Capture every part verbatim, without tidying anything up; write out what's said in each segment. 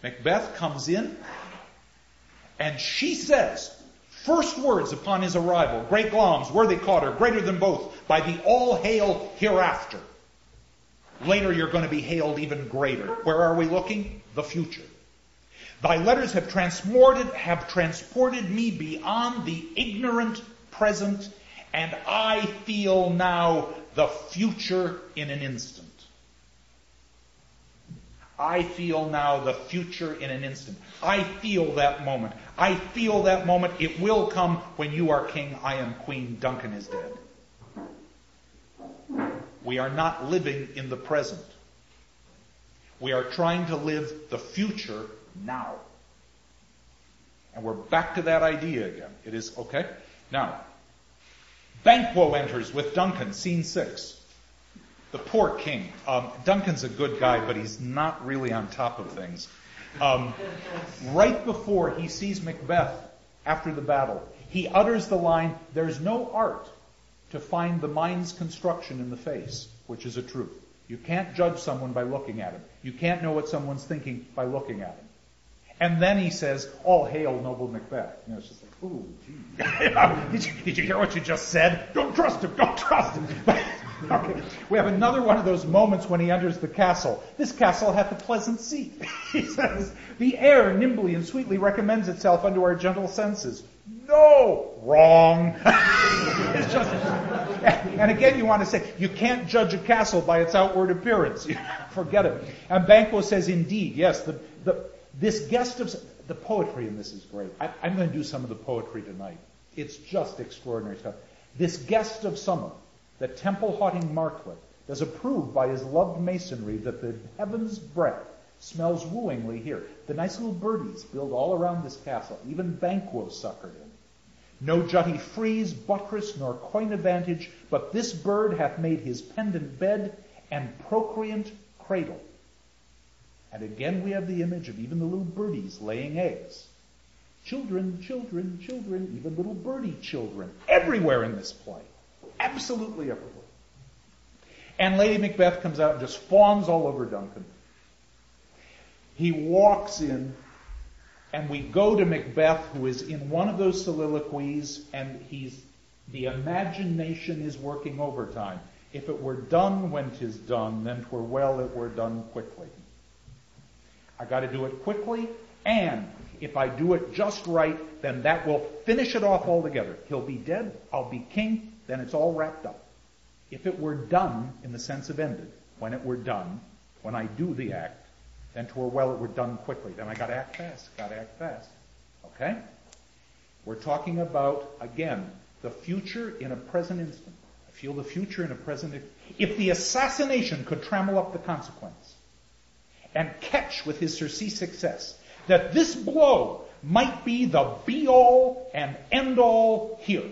Macbeth comes in, and she says, first words upon his arrival, great Glamis, worthy Cawdor, greater than both, by the all hail hereafter. Later you're going to be hailed even greater. Where are we looking? The future. Thy letters have transported, have transported me beyond the ignorant present, and I feel now the future in an instant. I feel now the future in an instant. I feel that moment. I feel that moment. It will come when you are king, I am queen, Duncan is dead. We are not living in the present. We are trying to live the future now. And we're back to that idea again. It is, okay? Now, Banquo enters with Duncan, scene six. The poor king. Um, Duncan's a good guy, but he's not really on top of things. Um, right before he sees Macbeth after the battle, he utters the line, there's no art to find the mind's construction in the face, which is a truth. You can't judge someone by looking at him. You can't know what someone's thinking by looking at him. And then he says, all hail noble Macbeth. You know, it's just like, ooh, gee. did, you, did you hear what you just said? Don't trust him, don't trust him. Okay. We have another one of those moments when he enters the castle. This castle hath a pleasant seat. He says, the air nimbly and sweetly recommends itself unto our gentle senses. No! Wrong. It's just, and again you want to say, you can't judge a castle by its outward appearance. Forget it. And Banquo says, indeed, yes, the, the, this guest of... The poetry in this is great. I, I'm going to do some of the poetry tonight. It's just extraordinary stuff. This guest of summer, the temple-haunting marklet, does approve by his loved masonry that the heaven's breath smells wooingly here. The nice little birdies build all around this castle. Even Banquo succored him. No jutty frieze, buttress, nor coign of vantage, but this bird hath made his pendant bed and procreant cradle. And again we have the image of even the little birdies laying eggs. Children, children, children, even little birdie children, everywhere in this play. Absolutely everywhere. And Lady Macbeth comes out and just fawns all over Duncan. He walks in, and we go to Macbeth, who is in one of those soliloquies, and he's the imagination is working overtime. If it were done when 'tis done, then 'twere well it were done quickly. I got to do it quickly, and if I do it just right, then that will finish it off altogether. He'll be dead, I'll be king, then it's all wrapped up. If it were done in the sense of ended, when it were done, when I do the act, then 'twere well it were done quickly. Then I got to act fast, got to act fast. Okay? We're talking about, again, the future in a present instant. I feel the future in a present instant. If the assassination could trammel up the consequence and catch with his surcease success that this blow might be the be-all and end-all here.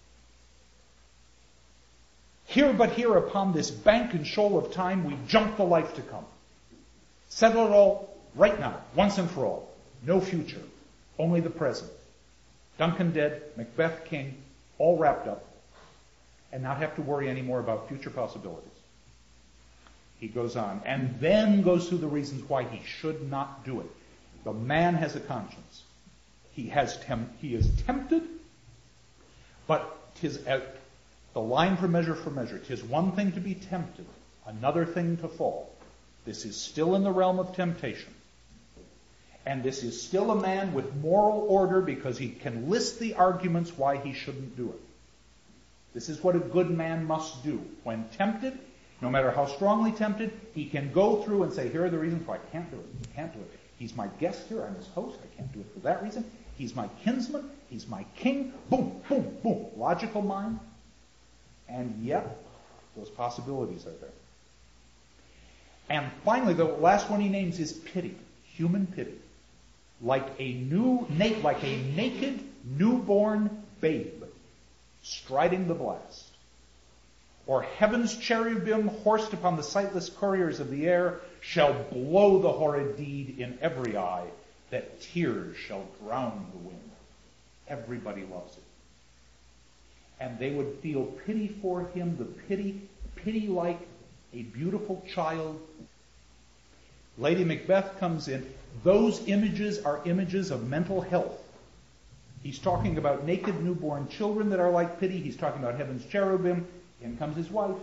Here but here upon this bank and shoal of time, we jump the life to come. Settle it all right now, once and for all. No future, only the present. Duncan dead, Macbeth king, all wrapped up, and not have to worry anymore about future possibilities. He goes on, and then goes through the reasons why he should not do it. The man has a conscience. He has tem- he is tempted, but 'tis a, the line for measure for measure. 'Tis one thing to be tempted, another thing to fall. This is still in the realm of temptation. And this is still a man with moral order because he can list the arguments why he shouldn't do it. This is what a good man must do. When tempted, no matter how strongly tempted, he can go through and say, here are the reasons why I can't do it. I can't do it. He's my guest here. I'm his host. I can't do it for that reason. He's my kinsman. He's my king. Boom, boom, boom. Logical mind. And yet, those possibilities are there. And finally, the last one he names is pity. Human pity. Like a new, like a naked, newborn babe striding the blast. Or heaven's cherubim, horsed upon the sightless couriers of the air, shall blow the horrid deed in every eye, that tears shall drown the wind. Everybody loves it. And they would feel pity for him, the pity, pity like a beautiful child. Lady Macbeth comes in. Those images are images of mental health. He's talking about naked newborn children that are like pity. He's talking about heaven's cherubim. In comes his wife.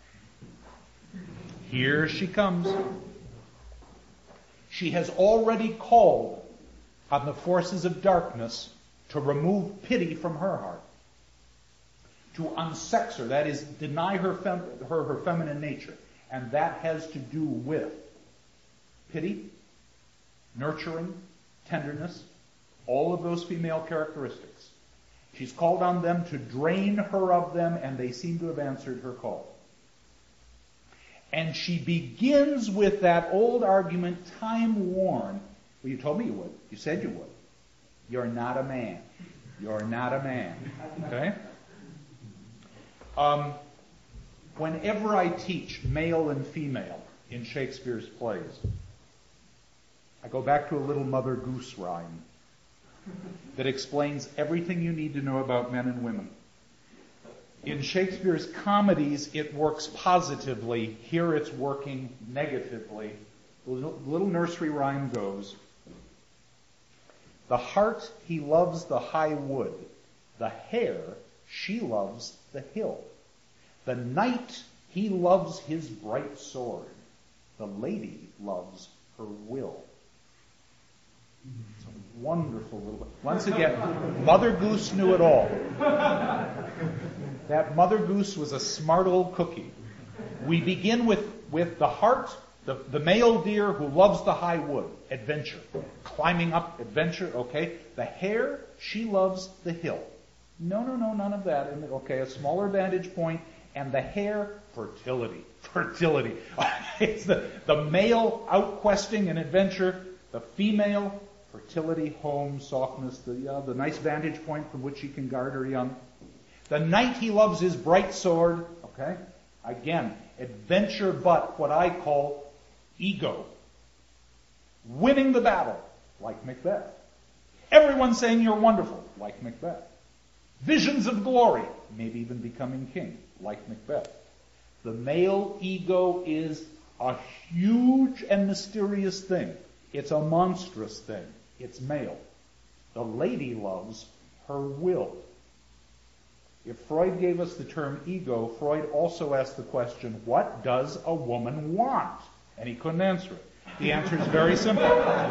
Here she comes. She has already called on the forces of darkness to remove pity from her heart, to unsex her, that is, deny her, fem- her her feminine nature. And that has to do with pity, nurturing, tenderness, all of those female characteristics. She's called on them to drain her of them, and they seem to have answered her call. And she begins with that old argument, time-worn. Well, you told me you would. You said you would. You're not a man. You're not a man. Okay? Um, whenever I teach male and female in Shakespeare's plays, I go back to a little Mother Goose rhyme that explains everything you need to know about men and women. In Shakespeare's comedies, it works positively. Here it's working negatively. The little nursery rhyme goes, the heart he loves the high wood, the hare she loves the hill. The knight he loves his bright sword, the lady loves her will. It's a wonderful little... Once again, Mother Goose knew it all. That Mother Goose was a smart old cookie. We begin with, with the heart, the, the male deer who loves the high wood, adventure. Climbing up, adventure, okay. The hare, she loves the hill. No, no, no, none of that. Okay, a smaller vantage point. And the hare, fertility. Fertility. It's the, the male out questing and adventure. The female, fertility, home, softness, the, uh, the nice vantage point from which she can guard her young. The knight he loves his bright sword. Okay? Again, adventure, but what I call ego. Winning the battle, like Macbeth. Everyone saying you're wonderful, like Macbeth. Visions of glory, maybe even becoming king, like Macbeth. The male ego is a huge and mysterious thing. It's a monstrous thing. It's male. The lady loves her will. If Freud gave us the term ego, Freud also asked the question, what does a woman want? And he couldn't answer it. The answer is very simple.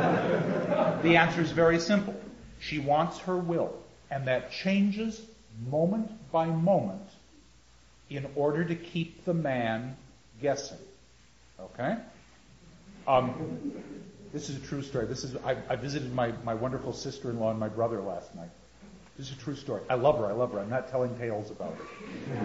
The answer is very simple. She wants her will. And that changes moment by moment in order to keep the man guessing. Okay? Um, this is a true story. This is I, I visited my, my wonderful sister-in-law and my brother last night. This is a true story. I love her. I love her. I'm not telling tales about her.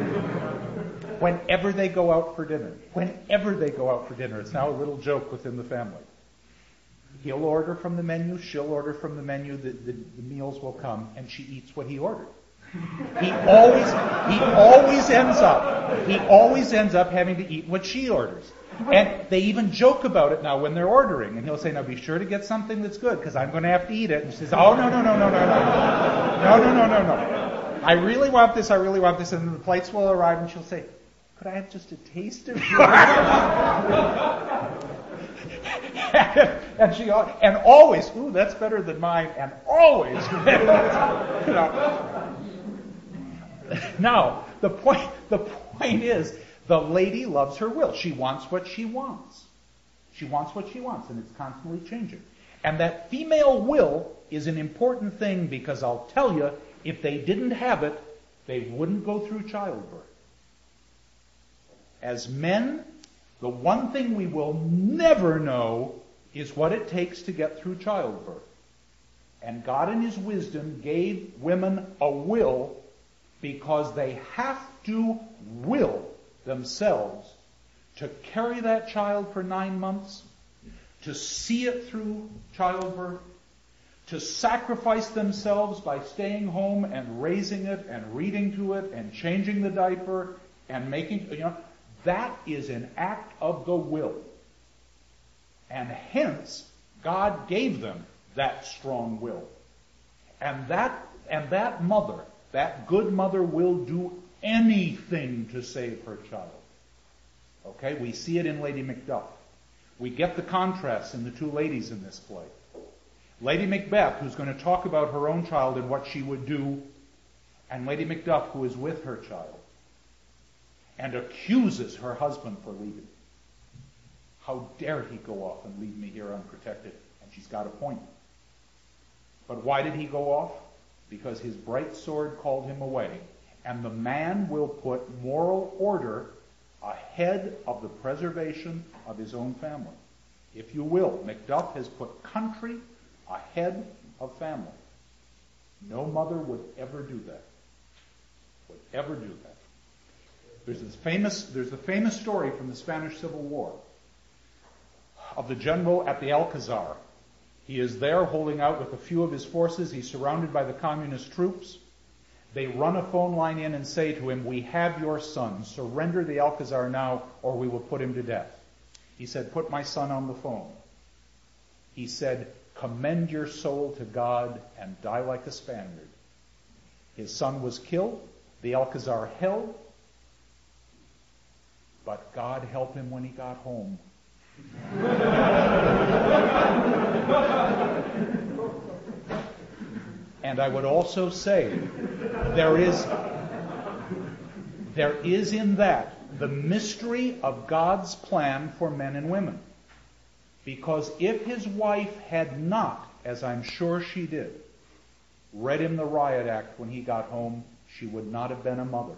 Whenever they go out for dinner, whenever they go out for dinner, it's now a little joke within the family. He'll order from the menu, she'll order from the menu, the, the, the meals will come, and she eats what he ordered. He always, he always ends up, he always ends up having to eat what she orders. And they even joke about it now when they're ordering. And he'll say, now be sure to get something that's good, because I'm going to have to eat it. And she says, oh, no, no, no, no, no, no. No, no, no, no, no. I really want this, I really want this. And then the plates will arrive and she'll say, could I have just a taste of yours? and she, and always, ooh, that's better than mine. And always, you know. Now, the point, the point is, the lady loves her will. She wants what she wants. She wants what she wants, and it's constantly changing. And that female will is an important thing because I'll tell you, if they didn't have it, they wouldn't go through childbirth. As men, the one thing we will never know is what it takes to get through childbirth. And God in His wisdom gave women a will because they have to will themselves to carry that child for nine months, to see it through childbirth, to sacrifice themselves by staying home and raising it and reading to it and changing the diaper and making, you know, that is an act of the will. And hence, God gave them that strong will. And that, and that mother, that good mother will do anything to save her child. Okay, we see it in Lady Macduff. We get the contrast in the two ladies in this play. Lady Macbeth, who's going to talk about her own child and what she would do, and Lady Macduff, who is with her child, and accuses her husband for leaving. How dare he go off and leave me here unprotected? And she's got a point. But why did he go off? Because his bright sword called him away. And the man will put moral order ahead of the preservation of his own family. If you will, Macduff has put country ahead of family. No mother would ever do that. Would ever do that. There's this famous, there's the famous story from the Spanish Civil War of the general at the Alcazar. He is there holding out with a few of his forces. He's surrounded by the communist troops. They run a phone line in and say to him, "We have your son. Surrender the Alcazar now or we will put him to death." He said, "Put my son on the phone." He said, "Commend your soul to God and die like a Spaniard." His son was killed. The Alcazar held. But God help him when he got home. And I would also say, there is, there is in that the mystery of God's plan for men and women. Because if his wife had not, as I'm sure she did, read him the Riot Act when he got home, she would not have been a mother.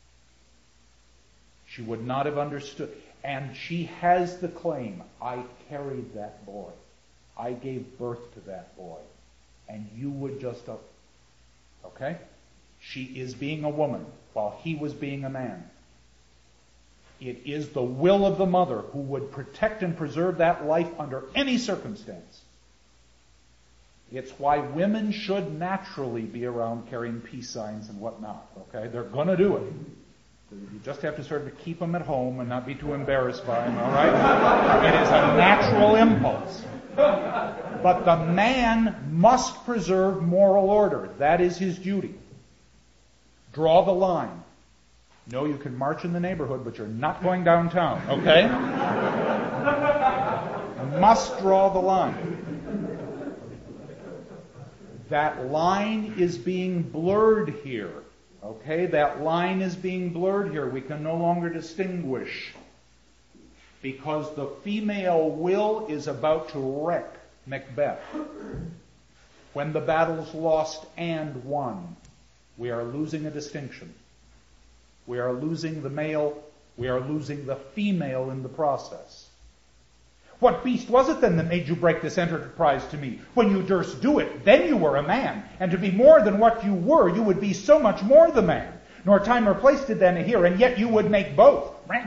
She would not have understood. And she has the claim, I carried that boy. I gave birth to that boy. And you would just, uh, okay? She is being a woman while he was being a man. It is the will of the mother who would protect and preserve that life under any circumstance. It's why women should naturally be around carrying peace signs and whatnot, okay? They're going to do it. You just have to sort of keep them at home and not be too embarrassed by them, all right? It is a natural impulse. But the man must preserve moral order. That is his duty. Draw the line. No, you can march in the neighborhood, but you're not going downtown, okay? Must draw the line. That line is being blurred here. Okay, that line is being blurred here. We can no longer distinguish because the female will is about to wreck Macbeth. When the battle's lost and won, we are losing a distinction. We are losing the male, we are losing the female in the process. What beast was it then that made you break this enterprise to me? When you durst do it, then you were a man. And to be more than what you were, you would be so much more the man. Nor time or place did then here, and yet you would make both.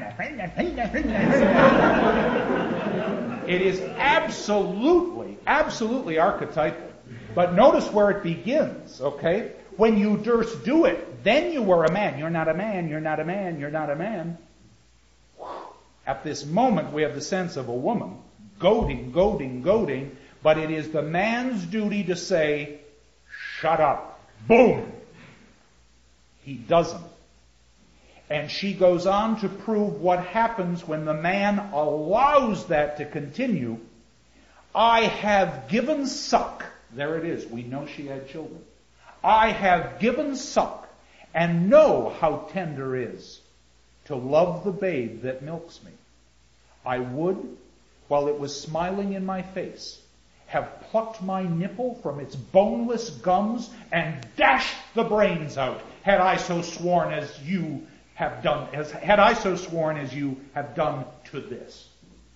It is absolutely, absolutely archetypal. But notice where it begins, okay? When you durst do it, then you were a man. You're not a man, you're not a man, you're not a man. At this moment, we have the sense of a woman goading, goading, goading, but it is the man's duty to say, shut up. Boom! He doesn't. And she goes on to prove what happens when the man allows that to continue. I have given suck. There it is. We know she had children. I have given suck and know how tender is to love the babe that milks me. I would, while it was smiling in my face, have plucked my nipple from its boneless gums and dashed the brains out, had I so sworn as you have done, as had I so sworn as you have done to this.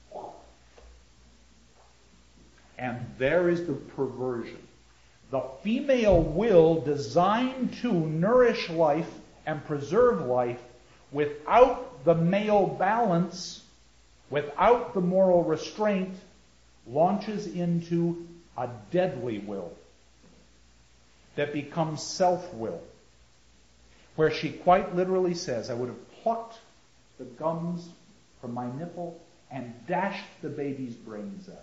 And there is the perversion. The female will designed to nourish life and preserve life without the male balance, without the moral restraint, launches into a deadly will that becomes self-will, where she quite literally says, I would have plucked the gums from my nipple and dashed the baby's brains out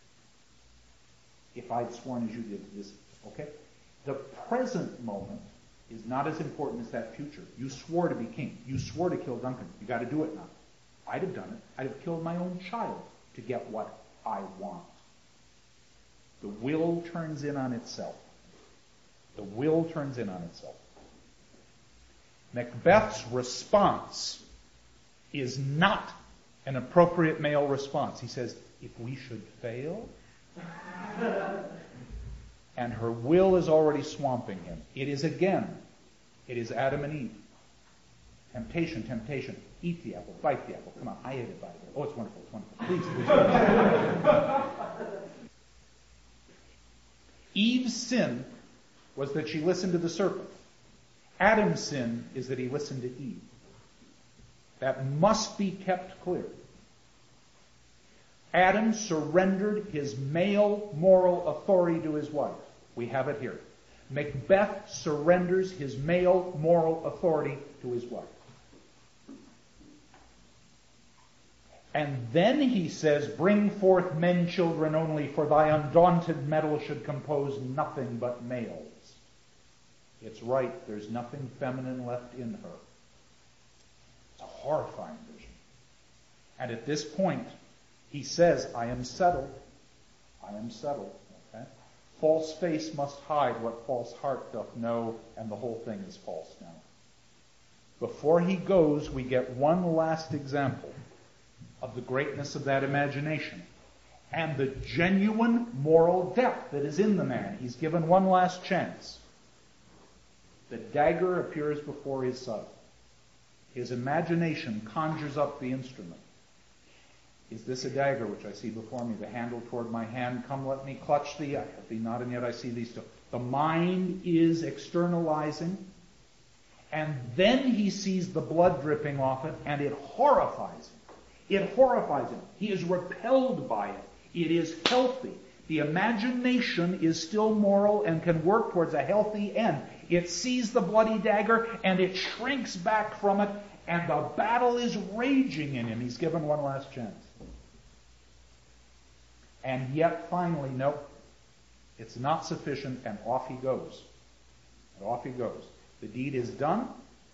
if I'd sworn as you did to this. Okay? The present moment is not as important as that future. You swore to be king. You swore to kill Duncan. You got to do it now. I'd have done it. I'd have killed my own child to get what I want. The will turns in on itself. The will turns in on itself. Macbeth's response is not an appropriate male response. He says, if we should fail? And her will is already swamping him. It is again, it is Adam and Eve. Temptation, temptation. Eat the apple, bite the apple. Come on, I ate it, by the way. Oh, it's wonderful, it's wonderful. Please, please. Eve's sin was that she listened to the serpent. Adam's sin is that he listened to Eve. That must be kept clear. Adam surrendered his male moral authority to his wife. We have it here. Macbeth surrenders his male moral authority to his wife. And then he says, bring forth men children only, for thy undaunted metal should compose nothing but males. It's right, there's nothing feminine left in her. It's a horrifying vision. And at this point, he says, I am settled. I am settled. Okay? False face must hide what false heart doth know, and the whole thing is false now. Before he goes, we get one last example of the greatness of that imagination and the genuine moral depth that is in the man. He's given one last chance. The dagger appears before his sight. His imagination conjures up the instrument. Is this a dagger which I see before me? The handle toward my hand. Come, let me clutch thee. I have thee not, and yet I see thee still. The mind is externalizing. And then he sees the blood dripping off it, and it horrifies him. It horrifies him. He is repelled by it. It is healthy. The imagination is still moral and can work towards a healthy end. It sees the bloody dagger and it shrinks back from it, and the battle is raging in him. He's given one last chance. And yet finally, nope, it's not sufficient, and off he goes. And off he goes. The deed is done.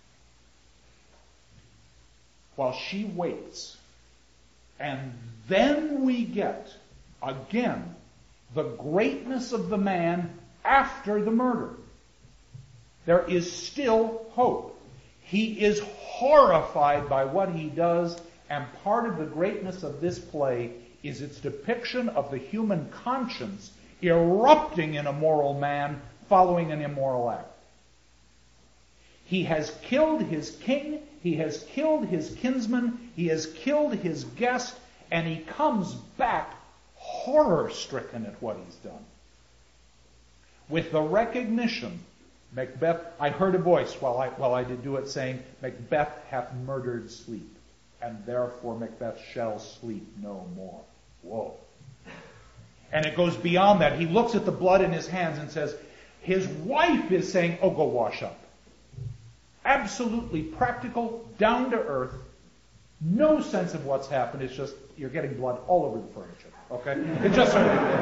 While she waits. And then we get, again, the greatness of the man after the murder. There is still hope. He is horrified by what he does, and part of the greatness of this play is its depiction of the human conscience erupting in a moral man following an immoral act. He has killed his king, he has killed his kinsman, he has killed his guest, and he comes back horror-stricken at what he's done. With the recognition, Macbeth, I heard a voice while I, while I did do it saying, Macbeth hath murdered sleep, and therefore Macbeth shall sleep no more. Whoa. And it goes beyond that. He looks at the blood in his hands and says, his wife is saying, oh, go wash up. Absolutely practical, down to earth, no sense of what's happened. It's just, you're getting blood all over the furniture. Okay? It just,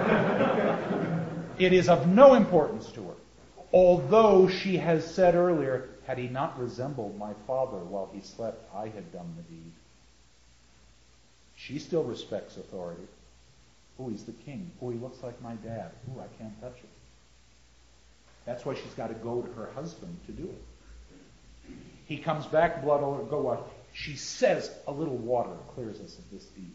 it is of no importance to her. Although she has said earlier, had he not resembled my father while he slept, I had done the deed. She still respects authority. Oh, he's the king. Oh, he looks like my dad. Oh, I can't touch it. That's why she's got to go to her husband to do it. He comes back, blood all over, go wash. She says, a little water clears us of this deed.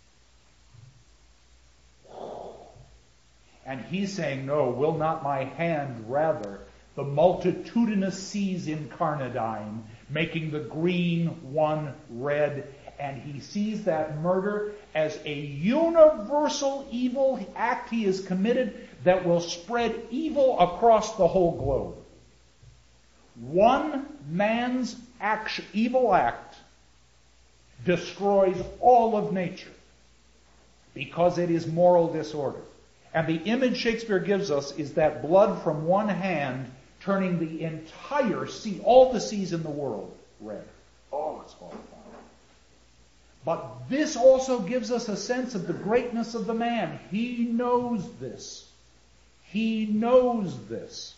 And he's saying, no, will not my hand rather the multitudinous seas incarnadine, making the green one red. And he sees that murder as a universal evil act he has committed that will spread evil across the whole globe. One man's action, evil act destroys all of nature because it is moral disorder. And the image Shakespeare gives us is that blood from one hand turning the entire sea, all the seas in the world, red. Oh, it's horrifying. But this also gives us a sense of the greatness of the man. He knows this. He knows this.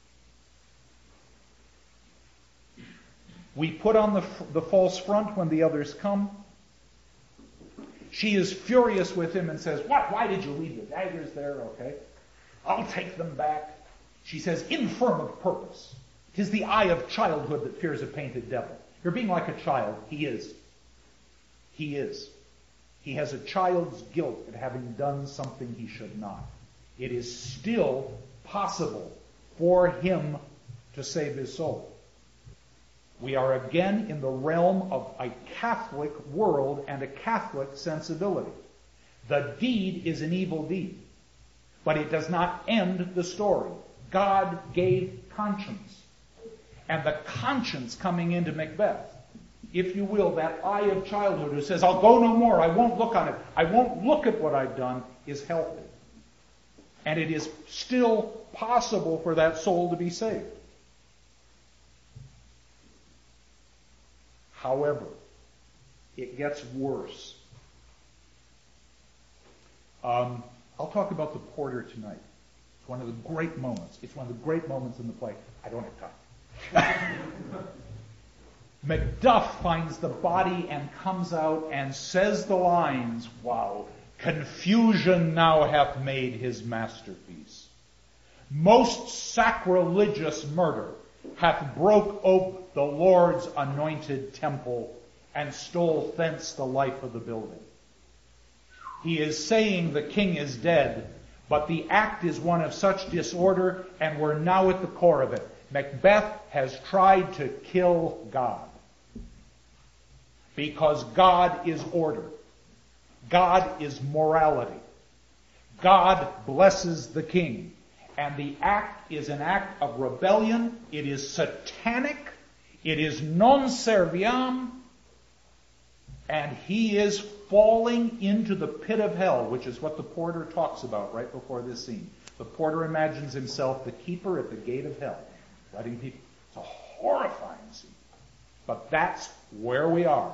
We put on the, the false front when the others come. She is furious with him and says, what? Why did you leave the daggers there? Okay. I'll take them back. She says, infirm of purpose. 'Tis the eye of childhood that fears a painted devil. You're being like a child. He is. He is. He has a child's guilt at having done something he should not. It is still possible for him to save his soul. We are again in the realm of a Catholic world and a Catholic sensibility. The deed is an evil deed, but it does not end the story. God gave conscience. And the conscience coming into Macbeth, if you will, that eye of childhood who says, I'll go no more, I won't look on it, I won't look at what I've done, is healthy. And it is still possible for that soul to be saved. However, it gets worse. Um, I'll talk about the porter tonight. It's one of the great moments. It's one of the great moments in the play. I don't have time. Macduff finds the body and comes out and says the lines, wow, confusion now hath made his masterpiece. Most sacrilegious murder hath broke ope the Lord's anointed temple and stole thence the life of the building. He is saying the king is dead, but the act is one of such disorder, and we're now at the core of it. Macbeth has tried to kill God. Because God is order. God is morality. God blesses the king. And the act is an act of rebellion. It is satanic. It is non serviam. And he is falling into the pit of hell, which is what the porter talks about right before this scene. The porter imagines himself the keeper at the gate of hell, letting people. It's a horrifying scene. But that's where we are.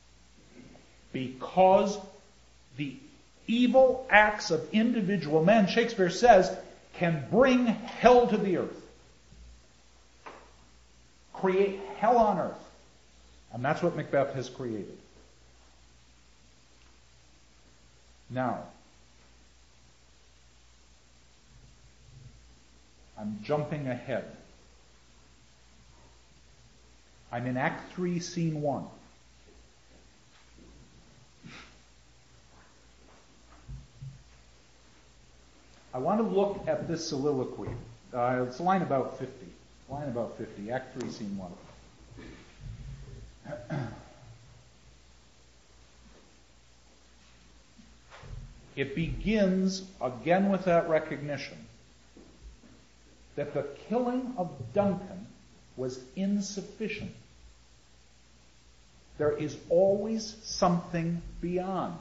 Because the evil acts of individual men, Shakespeare says, can bring hell to the earth. Create hell on earth. And that's what Macbeth has created. Now, I'm jumping ahead. I'm in Act three, Scene one. I want to look at this soliloquy. Uh, it's line about fifty. Line about fifty, Act three, Scene one. It begins again with that recognition that the killing of Duncan was insufficient. There is always something beyond.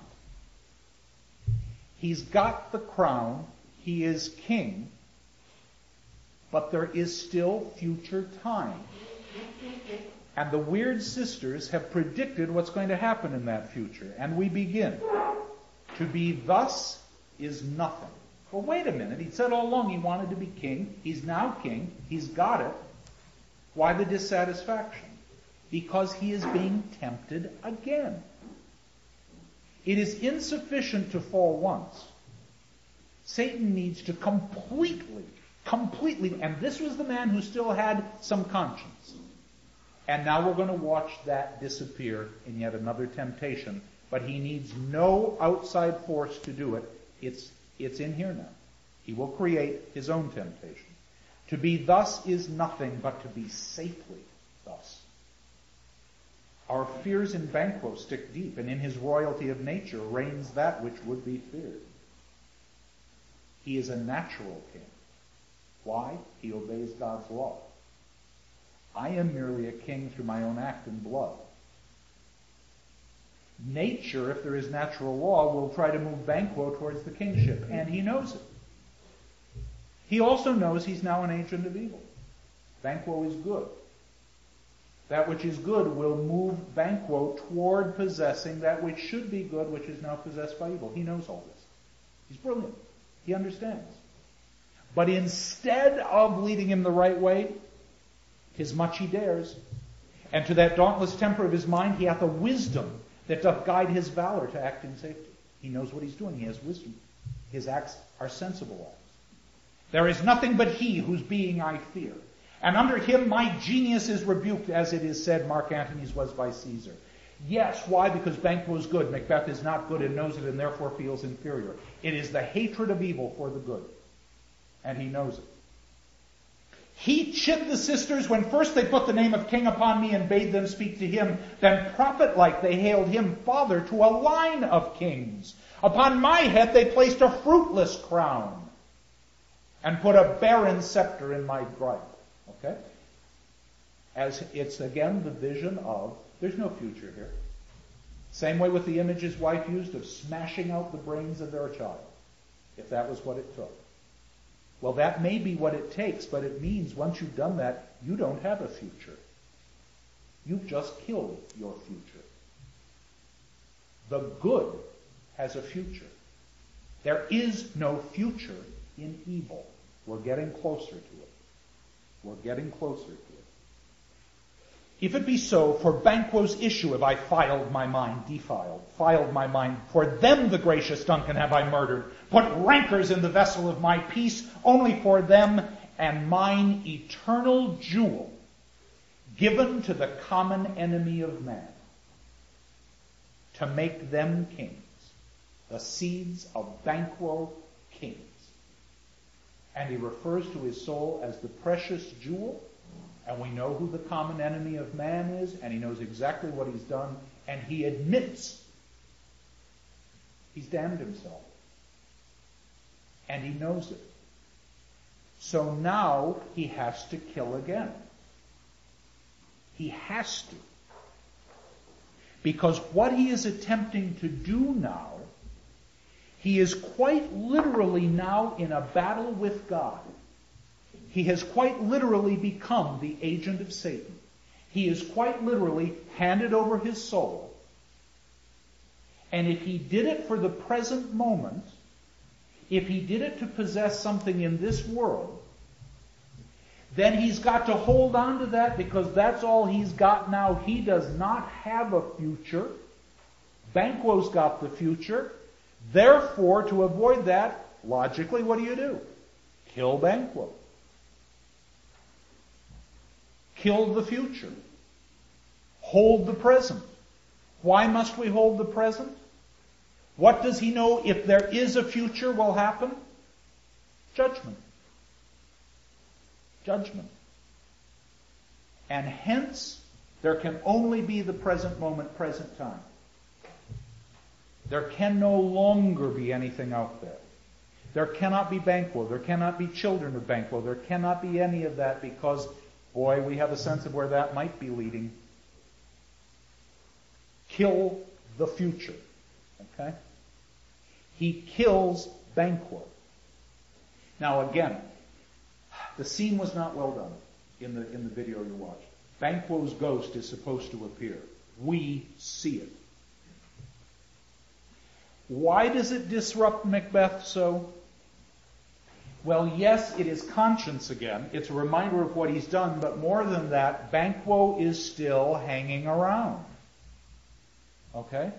He's got the crown. He is king. But there is still future time. And the Weird Sisters have predicted what's going to happen in that future. And we begin. To be thus is nothing. Well, wait a minute. He said all along he wanted to be king. He's now king. He's got it. Why the dissatisfaction? Because he is being tempted again. It is insufficient to fall once. Satan needs to completely, completely, and this was the man who still had some conscience. And now we're going to watch that disappear in yet another temptation. But he needs no outside force to do it. It's, it's in here now. He will create his own temptation. To be thus is nothing, but to be safely thus. Our fears in Banquo stick deep, and in his royalty of nature reigns that which would be feared. He is a natural king. Why? He obeys God's law. I am merely a king through my own act and blood. Nature, if there is natural law, will try to move Banquo towards the kingship, and he knows it. He also knows he's now an agent of evil. Banquo is good. That which is good will move Banquo toward possessing that which should be good, which is now possessed by evil. He knows all this. He's brilliant. He understands. But instead of leading him the right way, 'tis much he dares. And to that dauntless temper of his mind, he hath a wisdom that doth guide his valor to act in safety. He knows what he's doing. He has wisdom. His acts are sensible acts. There is nothing but he whose being I fear. And under him my genius is rebuked, as it is said Mark Antony's was by Caesar. Yes, why? Because Banquo is good. Macbeth is not good and knows it and therefore feels inferior. It is the hatred of evil for the good. And he knows it. He chid the sisters when first they put the name of king upon me and bade them speak to him. Then prophet-like they hailed him father to a line of kings. Upon my head they placed a fruitless crown and put a barren scepter in my gripe. Okay? As it's again the vision of, there's no future here. Same way with the image his wife used of smashing out the brains of their child, if that was what it took. Well, that may be what it takes, but it means once you've done that, you don't have a future. You've just killed your future. The good has a future. There is no future in evil. We're getting closer to it. We're getting closer to it. If it be so, for Banquo's issue have I filed my mind, defiled, filed my mind. For them the gracious Duncan have I murdered, put rancors in the vessel of my peace, only for them and mine eternal jewel, given to the common enemy of man, to make them kings, the seeds of Banquo kings. And he refers to his soul as the precious jewel. And we know who the common enemy of man is, and he knows exactly what he's done, and he admits he's damned himself. And he knows it. So now he has to kill again. He has to. Because what he is attempting to do now, he is quite literally now in a battle with God. He has quite literally become the agent of Satan. He is quite literally handed over his soul. And if he did it for the present moment, if he did it to possess something in this world, then he's got to hold on to that because that's all he's got now. He does not have a future. Banquo's got the future. Therefore, to avoid that, logically, what do you do? Kill Banquo. Kill the future. Hold the present. Why must we hold the present? What does he know if there is a future will happen? Judgment. Judgment. And hence, there can only be the present moment, present time. There can no longer be anything out there. There cannot be Banquo. There cannot be children of Banquo. There cannot be any of that because, boy, we have a sense of where that might be leading. Kill the future. Okay? He kills Banquo. Now again, the scene was not well done in the in the video you watched. Banquo's ghost is supposed to appear. We see it. Why does it disrupt Macbeth so? Well, yes, it is conscience again. It's a reminder of what he's done, but more than that, Banquo is still hanging around. Okay?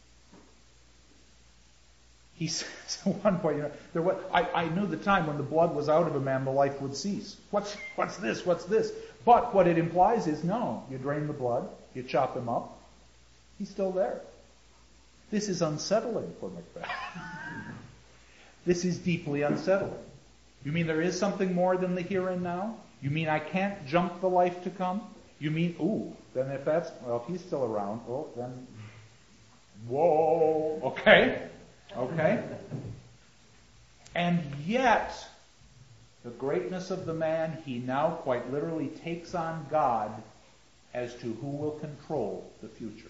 He says at one point, you know, there was, I, I knew the time when the blood was out of a man, the life would cease. What's, what's this? What's this? But what it implies is, no, you drain the blood, you chop him up, he's still there. This is unsettling for Macbeth. This is deeply unsettling. You mean there is something more than the here and now? You mean I can't jump the life to come? You mean, ooh, then if that's, well, if he's still around, well, then, whoa, okay, okay. And yet, the greatness of the man, he now quite literally takes on God as to who will control the future.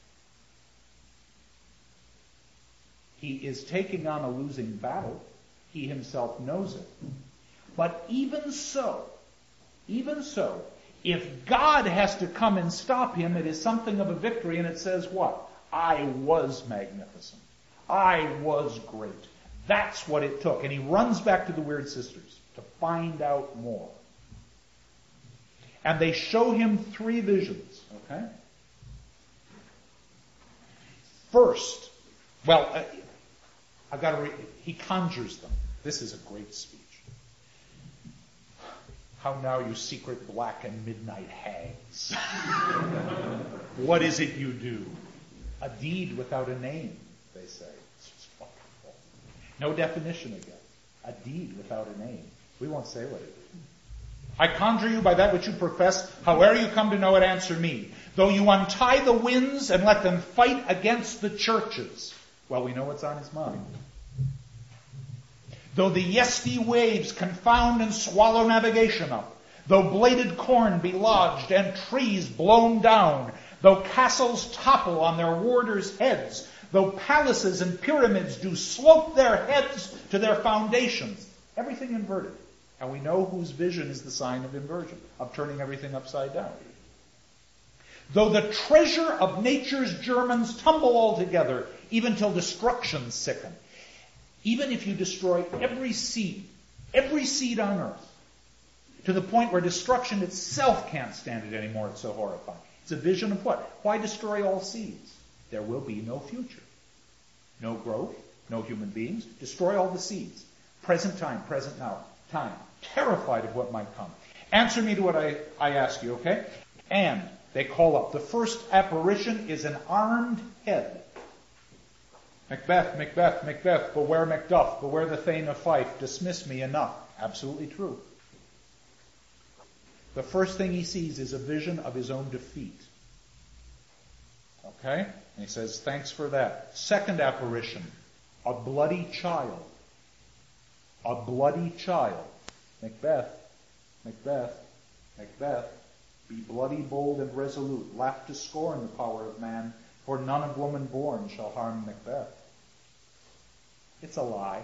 He is taking on a losing battle. He himself knows it. But even so, even so, if God has to come and stop him, it is something of a victory, and it says what? I was magnificent. I was great. That's what it took. And he runs back to the Weird Sisters to find out more. And they show him three visions, okay? First, well, uh, I've got to read, he conjures them. This is a great speech. How now, you secret black and midnight hags? What is it you do? A deed without a name, they say. It's just fucking false. No definition again. A deed without a name. We won't say what it is. I conjure you by that which you profess, however you come to know it, answer me. Though you untie the winds and let them fight against the churches. Well, we know what's on his mind. Though the yesty waves confound and swallow navigation up, though bladed corn be lodged and trees blown down, though castles topple on their warders' heads, though palaces and pyramids do slope their heads to their foundations, everything inverted. And we know whose vision is the sign of inversion, of turning everything upside down. Though the treasure of nature's germans tumble altogether, even till destruction sicken. Even if you destroy every seed, every seed on earth, to the point where destruction itself can't stand it anymore, it's so horrifying. It's a vision of what? Why destroy all seeds? There will be no future. No growth, no human beings. Destroy all the seeds. Present time, present now, time. Terrified of what might come. Answer me to what I, I ask you, okay? And they call up. The first apparition is an armed head. Macbeth, Macbeth, Macbeth, beware Macduff, beware the Thane of Fife, dismiss me, enough. Absolutely true. The first thing he sees is a vision of his own defeat. Okay? And he says, thanks for that. Second apparition, a bloody child. A bloody child. Macbeth, Macbeth, Macbeth, be bloody, bold, and resolute. Laugh to scorn the power of man, for none of woman born shall harm Macbeth. It's a lie.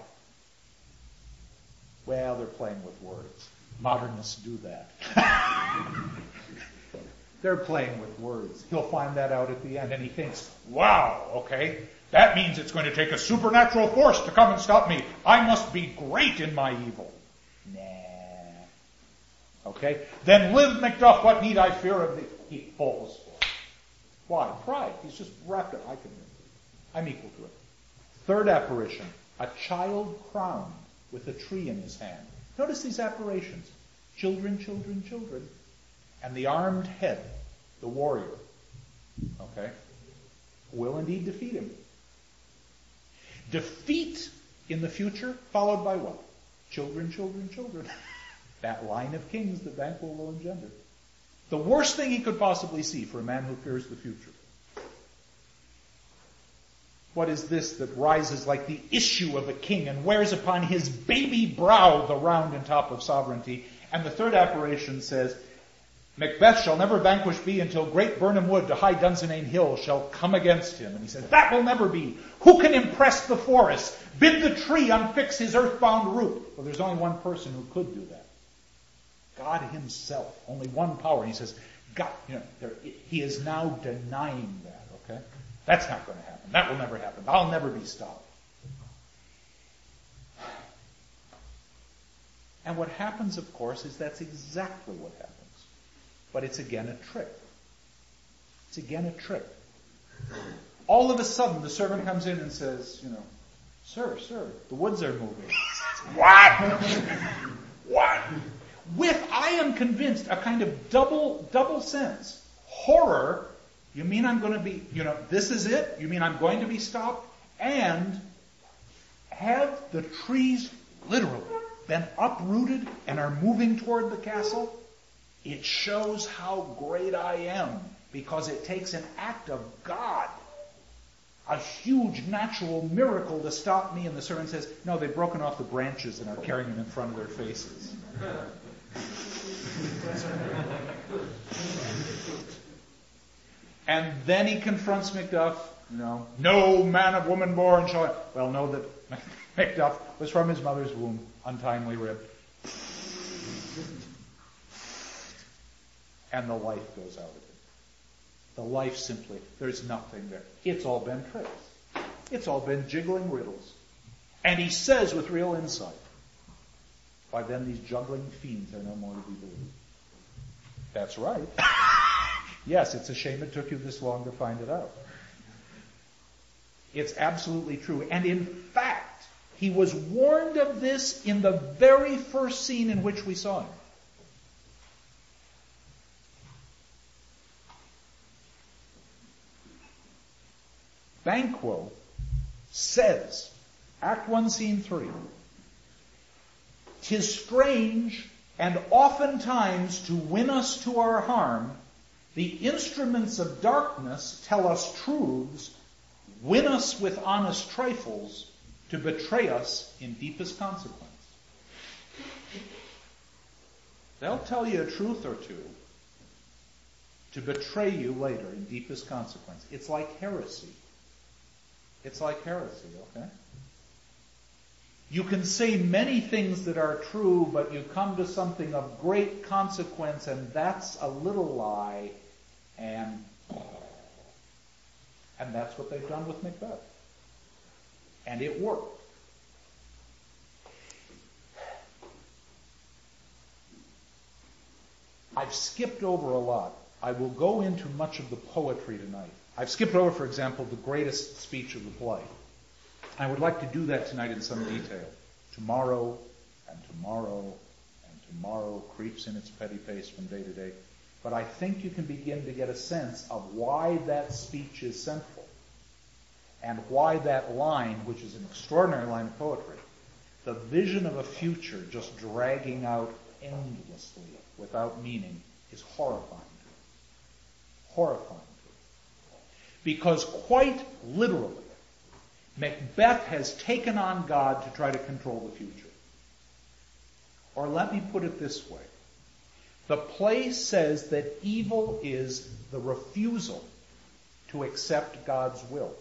Well, they're playing with words. Modernists do that. They're playing with words. He'll find that out at the end, and he thinks, wow, okay, that means it's going to take a supernatural force to come and stop me. I must be great in my evil. Nah. Okay? Then live, Macduff, what need I fear of thee? He falls for it. Why? Pride. He's just wrapped up. I can I'm equal to it. Third apparition, a child crowned with a tree in his hand. Notice these apparitions. Children, children, children. And the armed head, the warrior, okay, will indeed defeat him. Defeat in the future, followed by what? Children, children, children. That line of kings that Banquo will engender. The worst thing he could possibly see for a man who fears the future. What is this that rises like the issue of a king and wears upon his baby brow the round and top of sovereignty? And the third apparition says, Macbeth shall never vanquished be until great Birnam Wood to high Dunsinane Hill shall come against him. And he says, that will never be. Who can impress the forest? Bid the tree unfix his earthbound root. Well, there's only one person who could do that. God himself. Only one power. And he says, God, you know, there, he is now denying that, okay? That's not going to happen. That will never happen. I'll never be stopped. And what happens, of course, is that's exactly what happens. But it's again a trick. It's again a trick. All of a sudden, the servant comes in and says, you know, sir, sir, the woods are moving. What? What? With, I am convinced, a kind of double, double sense. Horror, you mean I'm going to be, you know, this is it? You mean I'm going to be stopped? And have the trees literally been uprooted and are moving toward the castle? It shows how great I am, because it takes an act of God, a huge natural miracle to stop me. And the servant says, no, they've broken off the branches and are carrying them in front of their faces. And then he confronts Macduff. You know, no man of woman born shall... Well, know that Macduff was from his mother's womb, untimely ripped. And the life goes out of it. The life simply, there's nothing there. It's all been tricks. It's all been jiggling riddles. And he says with real insight, by then these juggling fiends are no more to be believed. That's right. Yes, it's a shame it took you this long to find it out. It's absolutely true. And in fact, he was warned of this in the very first scene in which we saw him. Banquo says, Act one, Scene three, "'Tis strange, and oftentimes to win us to our harm, the instruments of darkness tell us truths, win us with honest trifles, to betray us in deepest consequence." They'll tell you a truth or two to betray you later in deepest consequence. It's like heresy. It's like heresy, okay? You can say many things that are true, but you come to something of great consequence, and that's a little lie, and and that's what they've done with Macbeth. And it worked. I've skipped over a lot. I will go into much of the poetry tonight. I've skipped over, for example, the greatest speech of the play. I would like to do that tonight in some detail. Tomorrow, and tomorrow, and tomorrow creeps in its petty pace from day to day. But I think you can begin to get a sense of why that speech is central, and why that line, which is an extraordinary line of poetry, the vision of a future just dragging out endlessly without meaning, is horrifying. Horrifying. Because quite literally, Macbeth has taken on God to try to control the future. Or let me put it this way. The play says that evil is the refusal to accept God's will.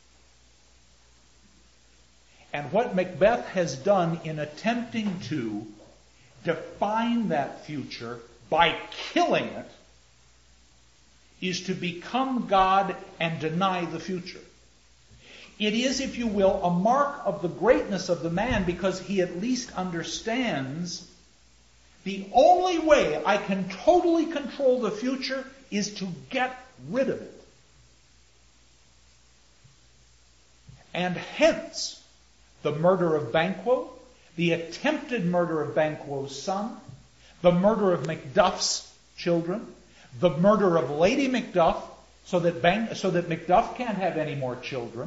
And what Macbeth has done in attempting to define that future by killing it is to become God and deny the future. It is, if you will, a mark of the greatness of the man, because he at least understands the only way I can totally control the future is to get rid of it. And hence, the murder of Banquo, the attempted murder of Banquo's son, the murder of Macduff's children, the murder of Lady Macduff, so that, Ban- so that Macduff can't have any more children,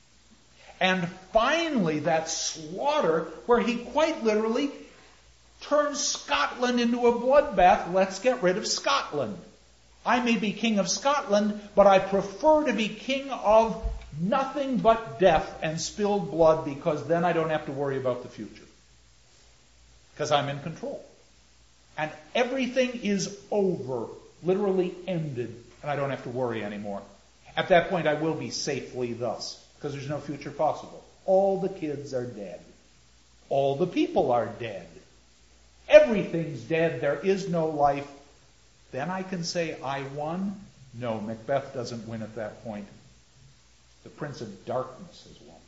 and finally that slaughter where he quite literally turns Scotland into a bloodbath. Let's get rid of Scotland. I may be king of Scotland, but I prefer to be king of nothing but death and spilled blood, because then I don't have to worry about the future. Because I'm in control. And everything is over, literally ended, and I don't have to worry anymore. At that point, I will be safely thus, because there's no future possible. All the kids are dead. All the people are dead. Everything's dead. There is no life. Then I can say, I won? No, Macbeth doesn't win at that point. The Prince of Darkness has won.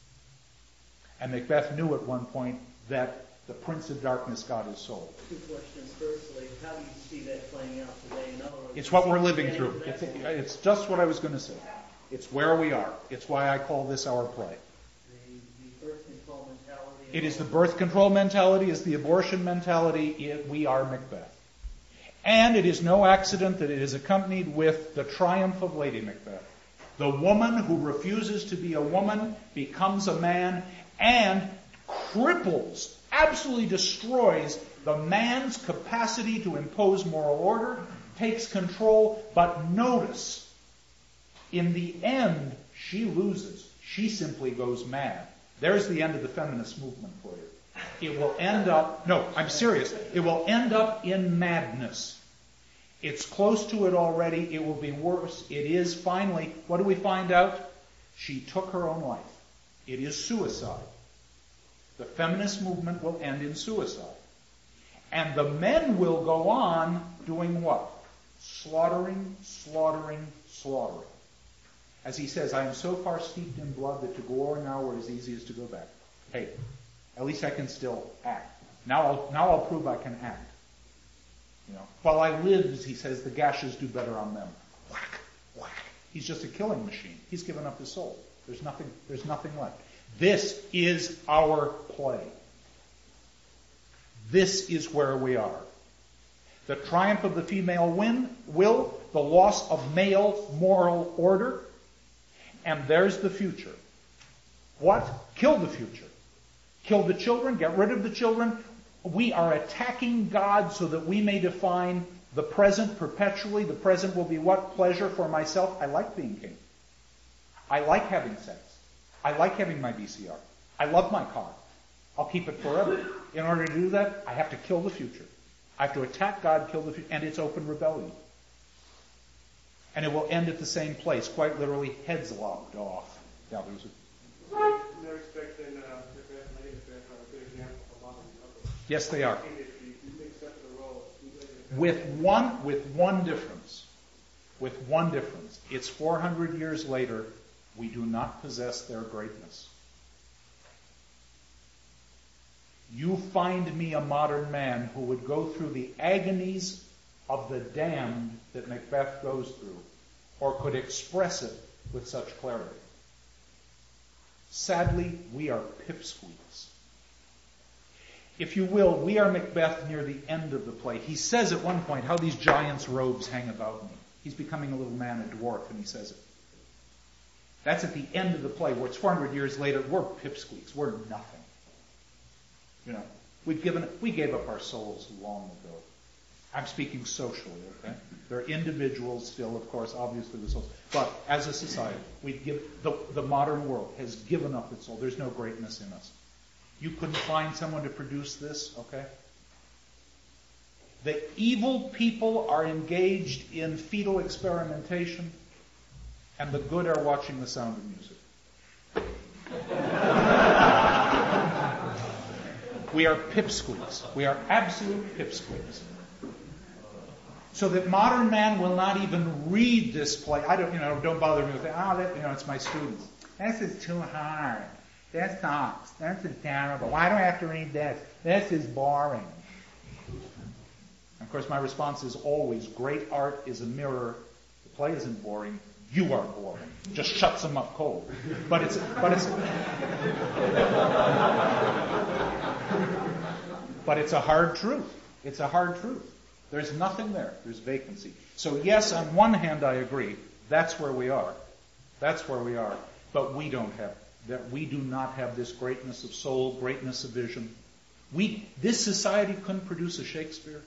And Macbeth knew at one point that the Prince of Darkness got his soul. Two questions. Firstly, how do you see that playing out today? In other words, it's what we're living through. It's, it's just what I was going to say. It's where we are. It's why I call this our play. The, the birth control mentality. It is the birth control mentality, it's the abortion mentality. It, we are Macbeth. And it is no accident that it is accompanied with the triumph of Lady Macbeth. The woman who refuses to be a woman becomes a man and cripples, absolutely destroys the man's capacity to impose moral order, takes control. But notice, in the end, she loses. She simply goes mad. There's the end of the feminist movement for you. It will end up, no, I'm serious, it will end up in madness. It's close to it already. It will be worse. It is finally, what do we find out? She took her own life. It is suicide. The feminist movement will end in suicide. And the men will go on doing what? Slaughtering, slaughtering, slaughtering. As he says, I am so far steeped in blood that to go over now were as easy as to go back. Hey, at least I can still act. Now I'll, now I'll prove I can act. You know, while I live, as he says, the gashes do better on them. Whack, whack. He's just a killing machine. He's given up his soul. There's nothing, there's nothing left. This is our play. This is where we are. The triumph of the female win, will, the loss of male moral order, And there's the future. What? Kill the future. Kill the children, get rid of the children. We are attacking God so that we may define the present perpetually. The present will be what? Pleasure for myself. I like being king. I like having sex. I like having my V C R. I love my car. I'll keep it forever. In order to do that, I have to kill the future. I have to attack God, kill the future, and it's open rebellion. And it will end at the same place, quite literally, heads lopped off. Yeah, there's a... In that respect, then, uh, Macbeth and Lady Macbeth are a good example of modern love. Yes, they are. Except for the role of With one, with one difference. With one difference. It's four hundred years later. We do not possess their greatness. You find me a modern man who would go through the agonies of the damned that Macbeth goes through, or could express it with such clarity. Sadly, we are pipsqueaks. If you will, we are Macbeth near the end of the play. He says at one point, how these giants' robes hang about me. He's becoming a little man, a dwarf, and he says it. That's at the end of the play, where it's four hundred years later, we're pipsqueaks. We're nothing. You know, we've given, we gave up our souls long ago. I'm speaking socially, okay? There are individuals still, of course, obviously the souls. But as a society, we give the, the modern world has given up its soul. There's no greatness in us. You couldn't find someone to produce this, okay? The evil people are engaged in fetal experimentation, and the good are watching The Sound of Music. We are pipsqueaks. We are absolute pipsqueaks. So that modern man will not even read this play. I don't, you know, don't bother me with it. Oh, that, you know, it's my students. This is too hard. That sucks. That's terrible. Why do I have to read this? This is boring. Of course, my response is always, great art is a mirror. The play isn't boring. You are boring. Just shuts them up cold. But it's, but it's, but it's a hard truth. It's a hard truth. There's nothing there. There's vacancy. So yes, on one hand, I agree. That's where we are. That's where we are. But we don't have that. We do not have this greatness of soul, greatness of vision. We, this society couldn't produce a Shakespeare.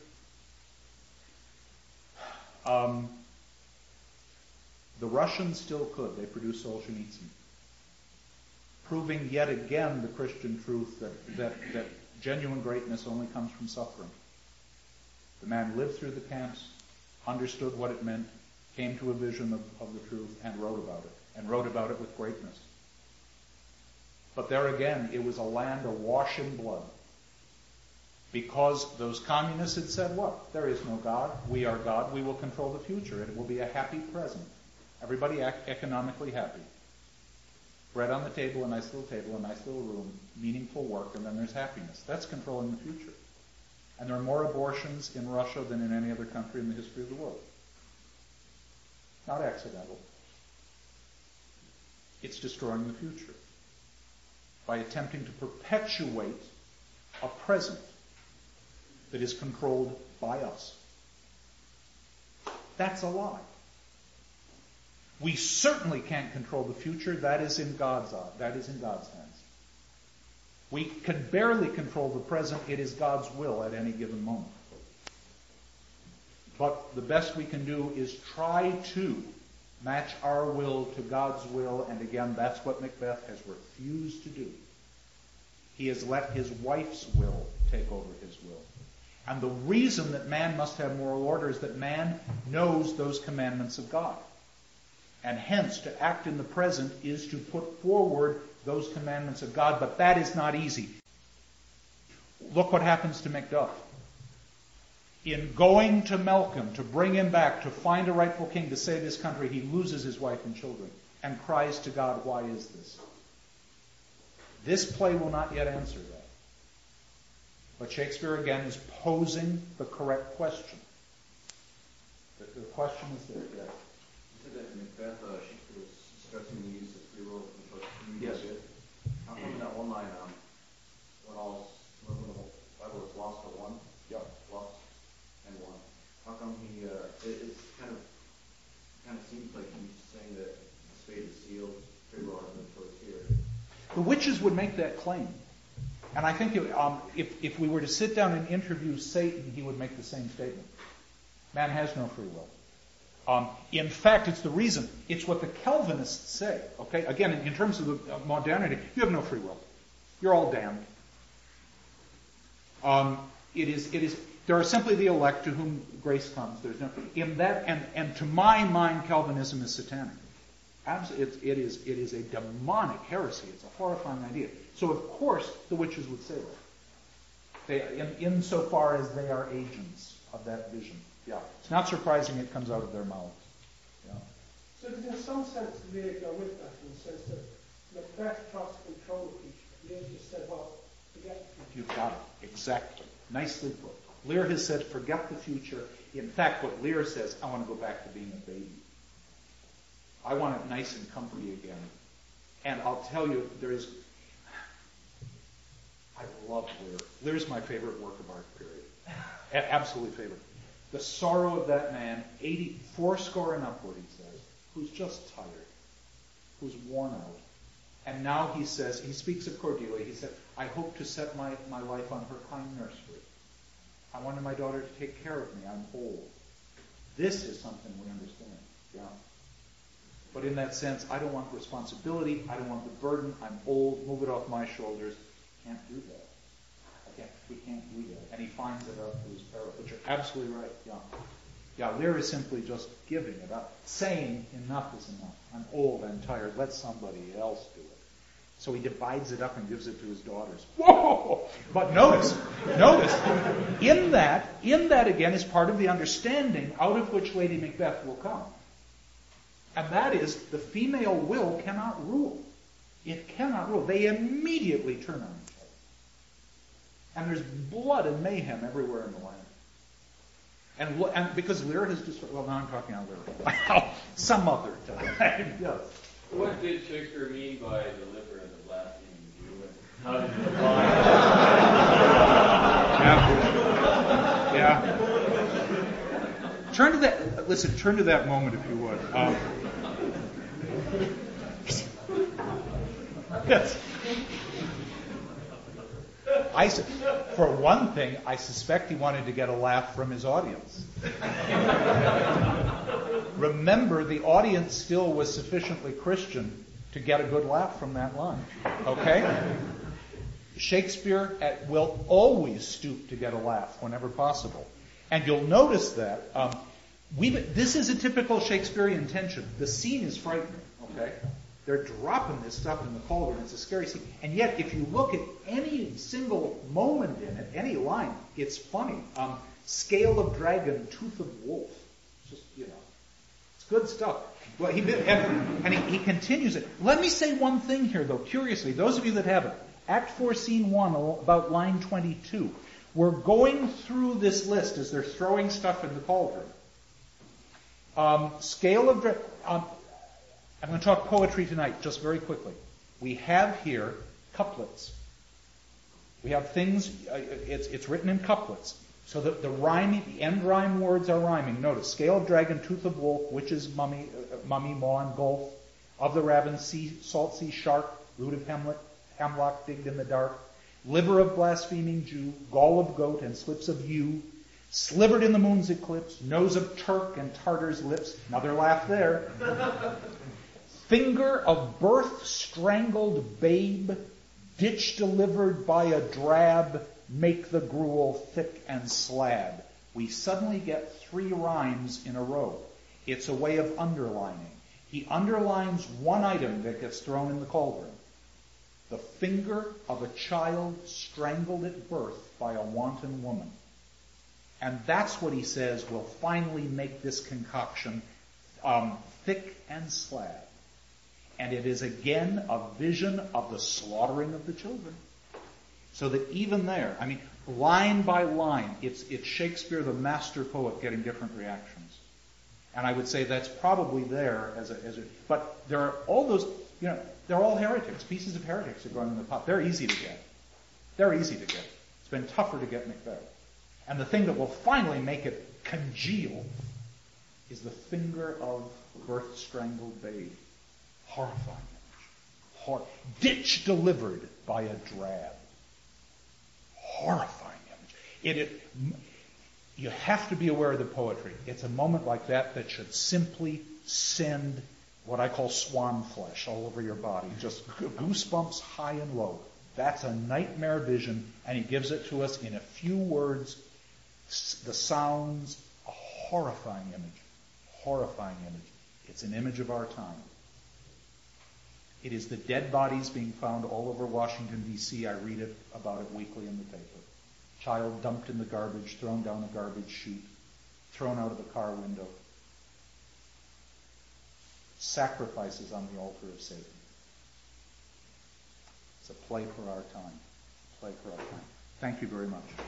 Um, the Russians still could. They produced Solzhenitsyn, proving yet again the Christian truth that, that, that genuine greatness only comes from suffering. The man lived through the camps, understood what it meant, came to a vision of, of the truth, and wrote about it, and wrote about it with greatness. But there again, it was a land awash in blood. Because those communists had said, what? There is no God. We are God. We will control the future. It will be a happy present. Everybody ec- economically happy. Bread on the table, a nice little table, a nice little room, meaningful work, and then there's happiness. That's controlling the future. And there are more abortions in Russia than in any other country in the history of the world. Not accidental. It's destroying the future by attempting to perpetuate a present that is controlled by us. That's a lie. We certainly can't control the future. That is in God's that is in God's hands. We can barely control the present. It is God's will at any given moment. But the best we can do is try to match our will to God's will, and again, that's what Macbeth has refused to do. He has let his wife's will take over his will. And the reason that man must have moral order is that man knows those commandments of God. And hence, to act in the present is to put forward those commandments of God, but that is not easy. Look what happens to Macduff. In going to Malcolm, to bring him back, to find a rightful king, to save his country, he loses his wife and children and cries to God, why is this? This play will not yet answer that. But Shakespeare, again, is posing the correct question. The, the question is there, yes. You said that in Macbeth, uh, Shakespeare was stressing the use of free will and free Yes. will. How come in that one line, um, when all when the Bible is lost to one, Yep. lost and one? How come he? Uh, it, it's kind of kind of seems like he's saying that the spade is sealed witches would make that claim. And I think it, um, if, if we were to sit down and interview Satan, he would make the same statement. Man has no free will. Um, in fact, it's the reason. It's what the Calvinists say. Okay, again, in, in terms of the, uh, modernity, you have no free will. You're all damned. Um, it is. It is. There are simply the elect to whom grace comes. There's no in that, and, and to my mind, Calvinism is satanic. Absolutely, it, it is. It is a demonic heresy. It's a horrifying idea. So, of course, the witches would say that. They, in, insofar as they are agents of that vision. Yeah, it's not surprising it comes out of their mouths. Yeah. So does in some sense Lear go with that, in the sense that Macbeth tries to control the future. Lear just said, well, forget the future. You've got it. Exactly. Nicely put. Lear has said, forget the future. In fact, what Lear says, I want to go back to being a baby. I want it nice and comfy again. And I'll tell you, there is... I love Lear. Lear's my favorite work of art, period. A- absolutely favorite. The sorrow of that man, eighty, fourscore and upward, he says, who's just tired, who's worn out. And now he says, he speaks of Cordelia, he said, I hope to set my, my life on her kind nursery. I wanted my daughter to take care of me. I'm old. This is something we understand. Yeah. But in that sense, I don't want responsibility. I don't want the burden. I'm old. Move it off my shoulders. Can't do that. I can't, we can't do that. And he finds it out to his peril. But you're absolutely right. Yeah. Yeah, Lear is simply just giving it up. Saying enough is enough. I'm old. I'm tired. Let somebody else do it. So he divides it up and gives it to his daughters. Whoa! But notice, notice, in that, in that again is part of the understanding out of which Lady Macbeth will come. And that is, the female will cannot rule. It cannot rule. They immediately turn on each other. And there's blood and mayhem everywhere in the land. And, and because Lear has just, well, now I'm talking out Lear. Some other time, yes. What did Shakespeare mean by the liver and the blaspheming Jew? And how did he define Yeah. Yeah. Turn to that, listen, turn to that moment if you would. Um, yes. I, for one thing, I suspect he wanted to get a laugh from his audience. Remember, the audience still was sufficiently Christian to get a good laugh from that line. Okay? Shakespeare at, will always stoop to get a laugh whenever possible. And you'll notice that um, we've, this is a typical Shakespearean tension. The scene is frightening. Okay? They're dropping this stuff in the cauldron. It's a scary scene. And yet, if you look at any single moment in it, any line, it's funny. Um, scale of dragon, tooth of wolf. Just, you know. Good stuff. Well, he did, and, and he, he continues it. Let me say one thing here, though, curiously. Those of you that have it, Act four, Scene one, about line twenty-two. We're going through this list as they're throwing stuff in the cauldron. Um, scale of... Um, I'm going to talk poetry tonight, just very quickly. We have here couplets. We have things... Uh, it's, it's written in couplets. So the, the rhyming, the end rhyme words are rhyming. Notice, scale of dragon, tooth of wolf, witch's mummy, uh, mummy, maw, and gulf, of the raven, sea, salt sea shark, root of hemlock, hemlock digged in the dark, liver of blaspheming Jew, gall of goat, and slips of yew, slivered in the moon's eclipse, nose of Turk and Tartar's lips, another laugh there, finger of birth strangled babe, ditch delivered by a drab, make the gruel thick and slab. We suddenly get three rhymes in a row. It's a way of underlining. He underlines one item that gets thrown in the cauldron. The finger of a child strangled at birth by a wanton woman. And that's what he says will finally make this concoction um, thick and slab. And it is again a vision of the slaughtering of the children. So that even there, I mean, line by line, it's it's Shakespeare, the master poet, getting different reactions. And I would say that's probably there as a, as a, but there are all those, you know, they're all heretics. Pieces of heretics are going in the pot. They're easy to get. They're easy to get. It's been tougher to get Macbeth. And the thing that will finally make it congeal is the finger of birth-strangled babe. Horrifying image. hor- ditch delivered by a drab. Horrifying image. It, it, you have to be aware of the poetry. It's a moment like that that should simply send what I call swan flesh all over your body. Just goosebumps high and low. That's a nightmare vision, and he gives it to us in a few words. The sounds, a horrifying image. Horrifying image. It's an image of our time. It is the dead bodies being found all over Washington, D C I read it about it weekly in the paper. Child dumped in the garbage, thrown down a garbage chute, thrown out of the car window. Sacrifices on the altar of Satan. It's a play for our time. Play for our time. Thank you very much.